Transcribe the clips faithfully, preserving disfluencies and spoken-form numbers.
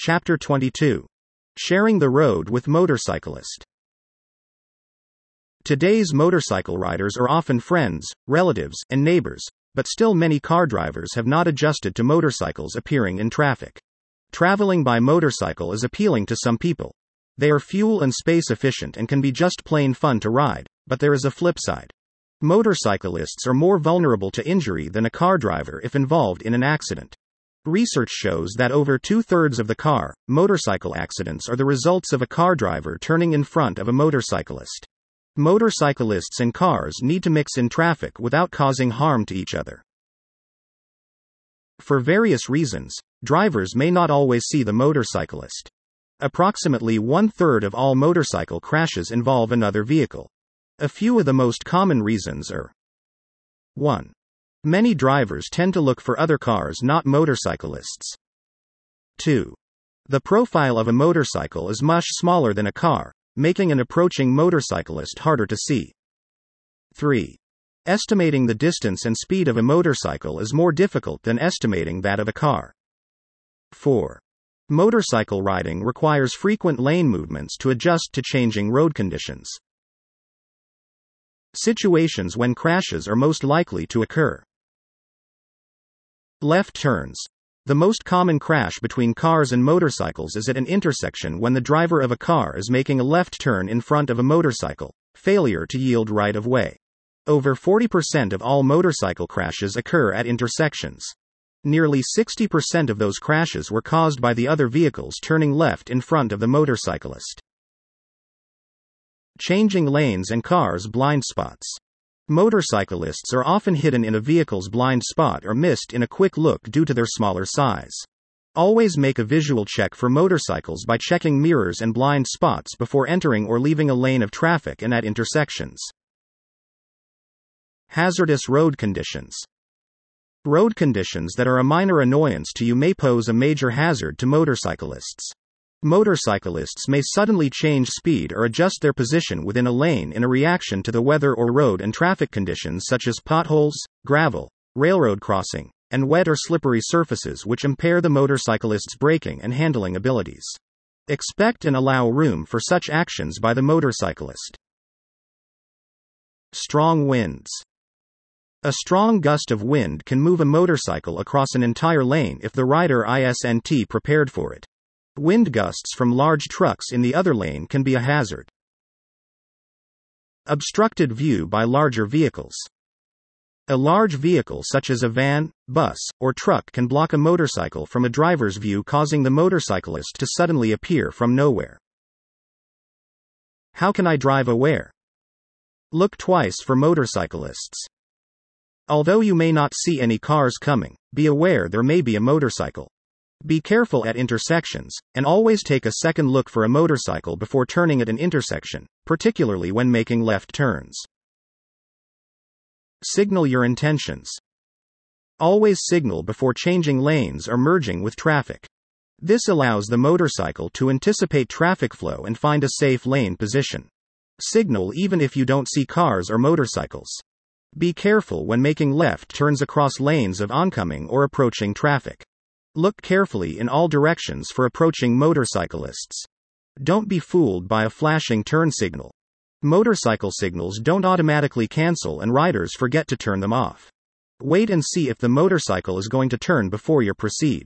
Chapter twenty-two. Sharing the road with motorcyclist. Today's motorcycle riders are often friends, relatives, and neighbors, but still many car drivers have not adjusted to motorcycles appearing in traffic. Traveling by motorcycle is appealing to some people. They are fuel and space efficient and can be just plain fun to ride, but there is a flip side. Motorcyclists are more vulnerable to injury than a car driver if involved in an accident. Research shows that over two-thirds of the car, motorcycle accidents are the results of a car driver turning in front of a motorcyclist. Motorcyclists and cars need to mix in traffic without causing harm to each other. For various reasons, drivers may not always see the motorcyclist. Approximately one-third of all motorcycle crashes involve another vehicle. A few of the most common reasons are: one. Many drivers tend to look for other cars, not motorcyclists. two. The profile of a motorcycle is much smaller than a car, making an approaching motorcyclist harder to see. three. Estimating the distance and speed of a motorcycle is more difficult than estimating that of a car. four. Motorcycle riding requires frequent lane movements to adjust to changing road conditions. Situations when crashes are most likely to occur. Left turns. The most common crash between cars and motorcycles is at an intersection when the driver of a car is making a left turn in front of a motorcycle, failure to yield right of way. Over forty percent of all motorcycle crashes occur at intersections. Nearly sixty percent of those crashes were caused by the other vehicles turning left in front of the motorcyclist. Changing lanes and cars' blind spots. Motorcyclists are often hidden in a vehicle's blind spot or missed in a quick look due to their smaller size. Always make a visual check for motorcycles by checking mirrors and blind spots before entering or leaving a lane of traffic and at intersections. Hazardous road conditions. Road conditions that are a minor annoyance to you may pose a major hazard to motorcyclists. Motorcyclists may suddenly change speed or adjust their position within a lane in a reaction to the weather or road and traffic conditions such as potholes, gravel, railroad crossing, and wet or slippery surfaces which impair the motorcyclist's braking and handling abilities. Expect and allow room for such actions by the motorcyclist. Strong winds. A strong gust of wind can move a motorcycle across an entire lane if the rider isn't prepared for it. Wind gusts from large trucks in the other lane can be a hazard. Obstructed view by larger vehicles. A large vehicle such as a van, bus, or truck can block a motorcycle from a driver's view, causing the motorcyclist to suddenly appear from nowhere. How can I drive aware? Look twice for motorcyclists. Although you may not see any cars coming, be aware there may be a motorcycle. Be careful at intersections, and always take a second look for a motorcycle before turning at an intersection, particularly when making left turns. Signal your intentions. Always signal before changing lanes or merging with traffic. This allows the motorcycle to anticipate traffic flow and find a safe lane position. Signal even if you don't see cars or motorcycles. Be careful when making left turns across lanes of oncoming or approaching traffic. Look carefully in all directions for approaching motorcyclists. Don't be fooled by a flashing turn signal. Motorcycle signals don't automatically cancel and riders forget to turn them off. Wait and see if the motorcycle is going to turn before you proceed.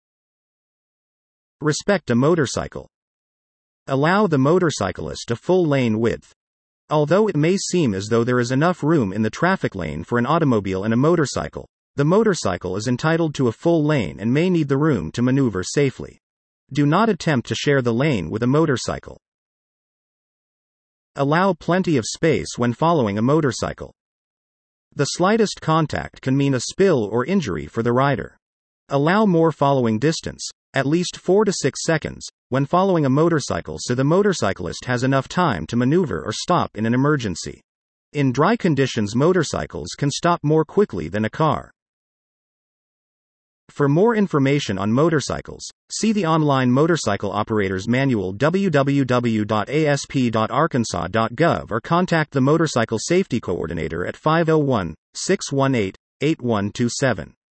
Respect a motorcycle. Allow the motorcyclist a full lane width. Although it may seem as though there is enough room in the traffic lane for an automobile and a motorcycle, the motorcycle is entitled to a full lane and may need the room to maneuver safely. Do not attempt to share the lane with a motorcycle. Allow plenty of space when following a motorcycle. The slightest contact can mean a spill or injury for the rider. Allow more following distance, at least four to six seconds, when following a motorcycle so the motorcyclist has enough time to maneuver or stop in an emergency. In dry conditions, motorcycles can stop more quickly than a car. For more information on motorcycles, see the online Motorcycle Operators Manual w w w dot a s p dot arkansas dot gov or contact the Motorcycle Safety Coordinator at five oh one, six one eight, eight one two seven.